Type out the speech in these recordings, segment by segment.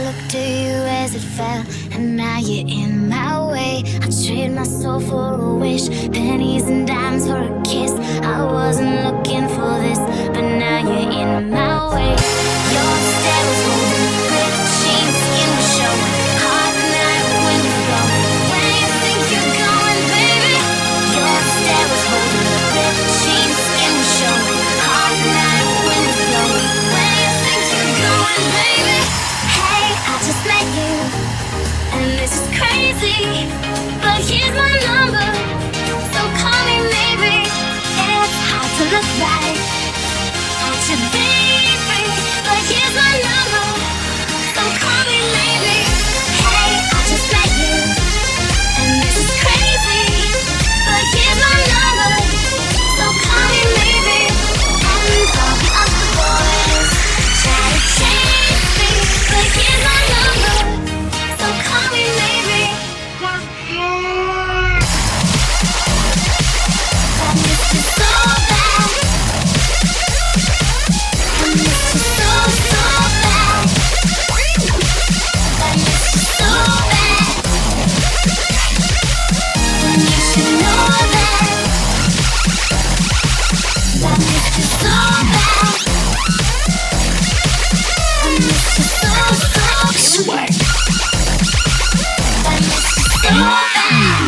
looked at you as it fell, and now you're in my way. I trade my soul for a wish, pennies and dimes for a kiss. I wasn't looking for this, but now you're in my way. Your stare was holding, ripped jeans, skin was showing. Hot night, wind is blowing. Where you think you're going, baby? Your stare was holding, ripped jeans, skin was showing. Hot night, wind is blowing. Where you think you're going, baby? Hey, I just met you, and this is crazy, but here's my number, so call me maybe. It's hard to look right at your baby, but here's my number, so call me maybe. Hey, I just met you, and this is crazy, but here's my number, so call me maybe. And all the other boys try to chase me, but here's my number, so call me maybe. I miss you so bad. I miss you so, so bad. I miss you so bad. And you should know that. I miss you so bad. I miss you so, so bad. I miss you so bad.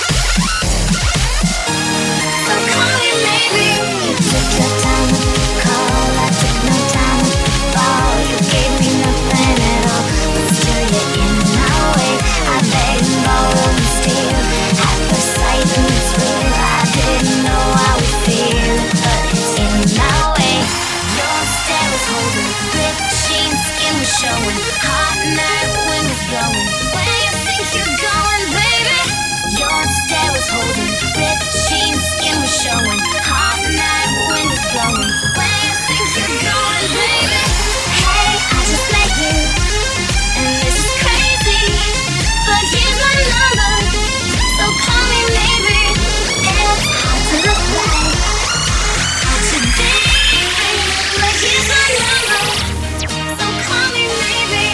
So call me maybe. You took your time to call, I took no time to fall. You gave me nothing at all, but still you're in my way. I begged and borrowed and steal. At first sight and it's real. I didn't know how we feel, but it's in my way. Your stare was holding, ripped jeans, skin was showing. Hot night, wind was blowing. Where you think you're going, baby? Your stare was holding, ripped jeans, skin was showing. Hot night, wind was blowing. Where you think you're going, baby? Hey, I just met you, and this is crazy, but here's my number, so call me maybe. It's hard to look right at your baby, but here's my number, so call me maybe.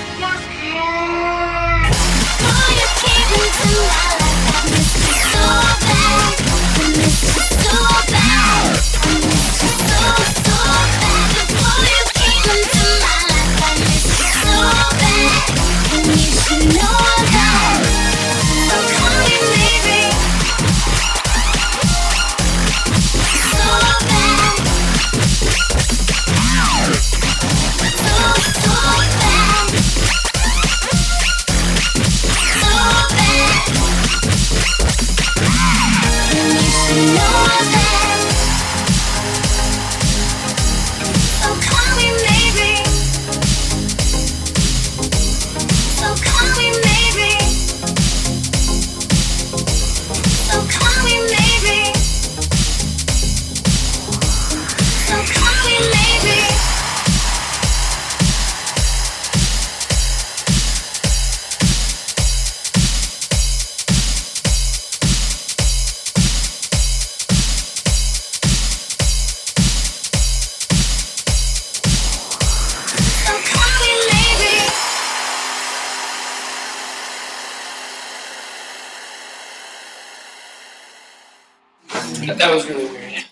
Oh, you came into my life, I miss you so bad. I miss you so bad. I miss you so, so bad. Before you came into my life, I miss you so bad. And you should know that. So call me maybe. So bad. So, so bad. So bad. And you should know that. So call me maybe. So call me maybe. So call me maybe. So call me maybe. So call me maybe. That was really weird.